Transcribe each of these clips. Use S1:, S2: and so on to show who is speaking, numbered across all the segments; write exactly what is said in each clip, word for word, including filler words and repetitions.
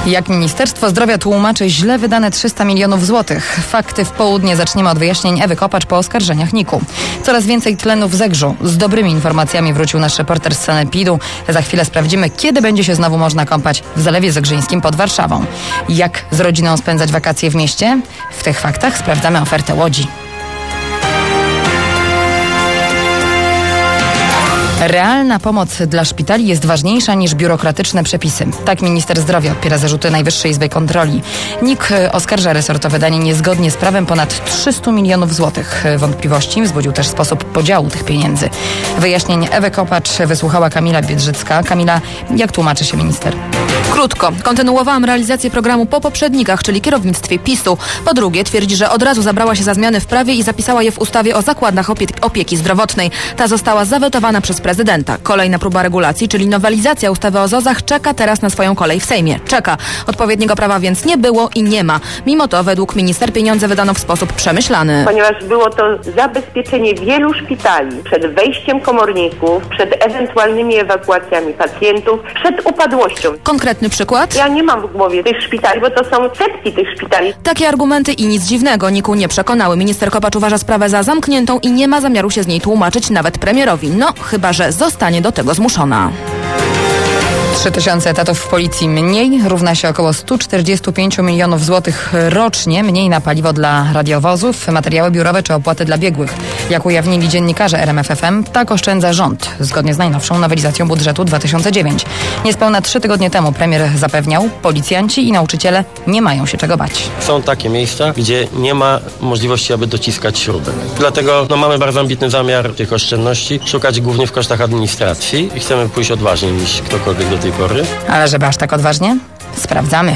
S1: Jak Ministerstwo Zdrowia tłumaczy źle wydane trzysta milionów złotych? Fakty w południe. Zaczniemy od wyjaśnień Ewy Kopacz po oskarżeniach N I K-u. Coraz więcej tlenu w Zegrzu. Z dobrymi informacjami wrócił nasz reporter z sanepidu. Za chwilę sprawdzimy, kiedy będzie się znowu można kąpać w Zalewie Zegrzyńskim pod Warszawą. Jak z rodziną spędzać wakacje w mieście? W tych faktach sprawdzamy ofertę Łodzi. Realna pomoc dla szpitali jest ważniejsza niż biurokratyczne przepisy. Tak minister zdrowia odpiera zarzuty Najwyższej Izby Kontroli. N I K oskarża resort o wydanie niezgodnie z prawem ponad trzysta milionów złotych. Wątpliwości wzbudził też sposób podziału tych pieniędzy. Wyjaśnień Ewy Kopacz wysłuchała Kamila Biedrzycka. Kamila, jak tłumaczy się minister?
S2: Krótko. Kontynuowałam realizację programu po poprzednikach, czyli kierownictwie PiSu. Po drugie, twierdzi, że od razu zabrała się za zmiany w prawie i zapisała je w ustawie o zakładach opie- opieki zdrowotnej. Ta została zawetowana przez prezydenta. Kolejna próba regulacji, czyli nowelizacja ustawy o Z O Z-ach, czeka teraz na swoją kolej w Sejmie. Czeka. Odpowiedniego prawa więc nie było i nie ma. Mimo to według minister pieniądze wydano w sposób przemyślany.
S3: Ponieważ było to zabezpieczenie wielu szpitali przed wejściem komorników, przed ewentualnymi ewakuacjami pacjentów, przed upadłością.
S2: Konkretny przykład?
S3: Ja nie mam w głowie tych szpitali, bo to są setki tych szpitali.
S2: Takie argumenty i nic dziwnego. N I K-u nie przekonały. Minister Kopacz uważa sprawę za zamkniętą i nie ma zamiaru się z niej tłumaczyć nawet premierowi. No, chyba że zostanie do tego zmuszona.
S1: trzy tysiące etatów w policji mniej równa się około sto czterdzieści pięć milionów złotych rocznie, mniej na paliwo dla radiowozów, materiały biurowe czy opłaty dla biegłych. Jak ujawnili dziennikarze R M F F M, tak oszczędza rząd, zgodnie z najnowszą nowelizacją budżetu dwa tysiące dziewięć. Niespełna trzy tygodnie temu premier zapewniał, policjanci i nauczyciele nie mają się czego bać.
S4: Są takie miejsca, gdzie nie ma możliwości, aby dociskać śrubę. Dlatego no, mamy bardzo ambitny zamiar tych oszczędności szukać głównie w kosztach administracji i chcemy pójść odważniej niż ktokolwiek do tej pory.
S1: Ale żeby aż tak odważnie? Sprawdzamy.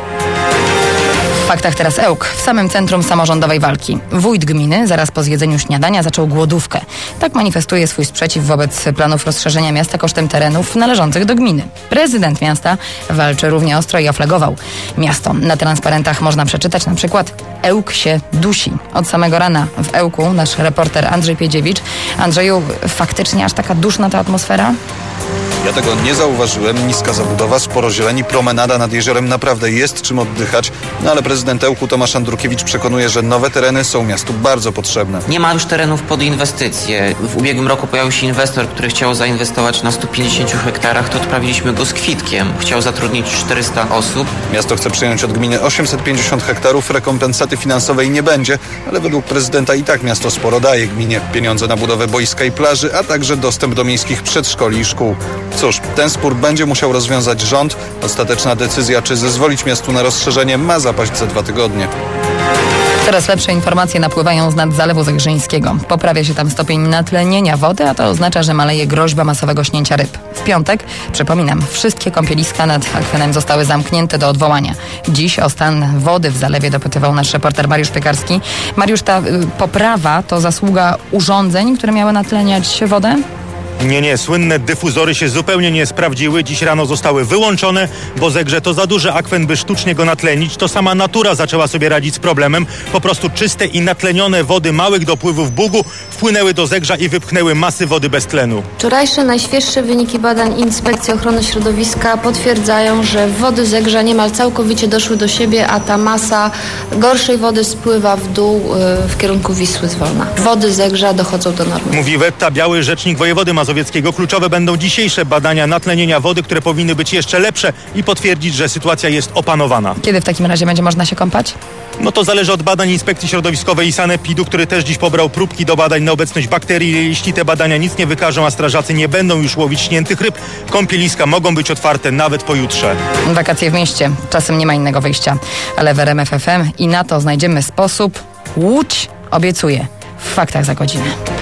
S1: W faktach teraz Ełk, w samym centrum samorządowej walki. Wójt gminy zaraz po zjedzeniu śniadania zaczął głodówkę. Tak manifestuje swój sprzeciw wobec planów rozszerzenia miasta kosztem terenów należących do gminy. Prezydent miasta walczy równie ostro i oflegował miasto. Na transparentach można przeczytać na przykład: Ełk się dusi. Od samego rana w Ełku nasz reporter Andrzej Piedziewicz. Andrzeju, faktycznie aż taka duszna ta atmosfera?
S5: Ja tego nie zauważyłem. Niska zabudowa, sporo zieleni, promenada nad jeziorem, naprawdę jest czym oddychać. No ale prezydent Ełku Tomasz Andrukiewicz przekonuje, że nowe tereny są miastu bardzo potrzebne.
S6: Nie ma już terenów pod inwestycje. W ubiegłym roku pojawił się inwestor, który chciał zainwestować na stu pięćdziesięciu hektarach. To odprawiliśmy go z kwitkiem. Chciał zatrudnić czterysta osób.
S5: Miasto chce przyjąć od gminy osiemset pięćdziesiąt hektarów. Rekompensaty finansowej nie będzie, ale według prezydenta i tak miasto sporo daje gminie. Pieniądze na budowę boiska i plaży, a także dostęp do miejskich przedszkoli i szkół. Cóż, ten spór będzie musiał rozwiązać rząd. Ostateczna decyzja, czy zezwolić miastu na rozszerzenie, ma zapaść za dwa tygodnie.
S1: Coraz lepsze informacje napływają z nad Zalewu Zegrzyńskiego. Poprawia się tam stopień natlenienia wody, a to oznacza, że maleje groźba masowego śnięcia ryb. W piątek, przypominam, wszystkie kąpieliska nad akwenem zostały zamknięte do odwołania. Dziś o stan wody w zalewie dopytywał nasz reporter Mariusz Piekarski. Mariusz, ta y, poprawa to zasługa urządzeń, które miały natleniać wodę?
S7: Nie, nie, słynne dyfuzory się zupełnie nie sprawdziły. Dziś rano zostały wyłączone, bo Zegrze to za duży akwen, by sztucznie go natlenić. To sama natura zaczęła sobie radzić z problemem. Po prostu czyste i natlenione wody małych dopływów Bugu wpłynęły do Zegrza i wypchnęły masy wody bez tlenu.
S8: Wczorajsze najświeższe wyniki badań Inspekcji Ochrony Środowiska potwierdzają, że wody Zegrza niemal całkowicie doszły do siebie, a ta masa gorszej wody spływa w dół yy, w kierunku Wisły zwolna. Wody Zegrza dochodzą do normy.
S7: Mówi Wetta Biały, rzecznik wojewody mazowieckiego. Kluczowe będą dzisiejsze badania natlenienia wody, które powinny być jeszcze lepsze i potwierdzić, że sytuacja jest opanowana.
S1: Kiedy w takim razie będzie można się kąpać?
S7: No to zależy od badań Inspekcji Środowiskowej i sanepidu, który też dziś pobrał próbki do badań na obecność bakterii. Jeśli te badania nic nie wykażą, a strażacy nie będą już łowić śniętych ryb, kąpieliska mogą być otwarte nawet pojutrze.
S1: Wakacje w mieście. Czasem nie ma innego wyjścia. Ale w R M F F M i na to znajdziemy sposób. Łódź obiecuje. W faktach za godzinę.